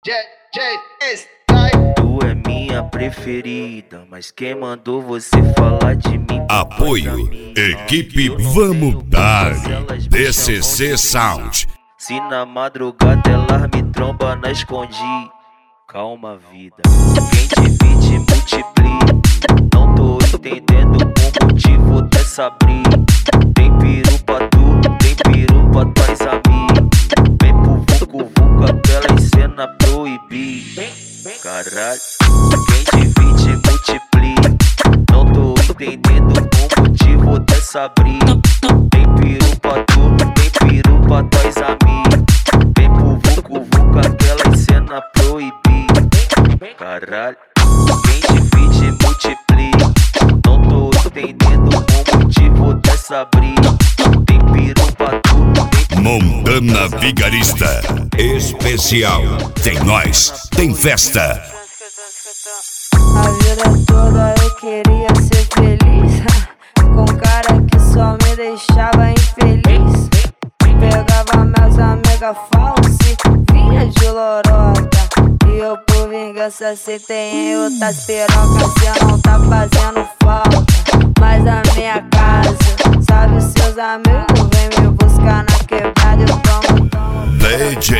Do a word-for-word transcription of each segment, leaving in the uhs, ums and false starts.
Tu é minha preferida, mas quem mandou você falar de mim? Apoio, equipe Vamos Dar, D C C Sound. Se na madrugada ela me tromba na escondi, calma vida, quem divide multiplica. Não tô entendendo o motivo dessa briga. Tem peru pra tu, tem peru pra tuas amigas. Vem pro vucu vucu, aquela cena proibida. Caralho, quem divide multiplica. Não tô entendendo o motivo dessa briga. Tem peru pra tu, tem peru pra tuas amigas. Vem pro vucu vucu, aquela cena proibida. Caralho, quem divide multiplica. Não tô entendendo o motivo dessa briga. Tem peru pra tu, tem Montana Vigarista Especial. Tem nós, tem festa. A vida toda eu queria ser feliz, com um cara que só me deixava infeliz. Pegava meus amigas falsas e vinha de lorota. E eu por vingança aceitei em outras pirocas. Cê não tá fazendo falta, mas a minha casa, sabe, seus amigos vem me buscar na quebrada. Eu tomo, tomo D J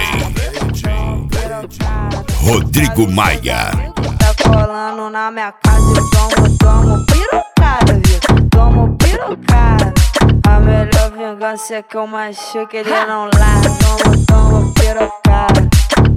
Rodrigo Maia. Tá colando na minha casa e tomo, tomo pirocada, viu? Tomo pirocada. A melhor vingança é que eu machuque, ele não larga. Tomo, tomo pirocada.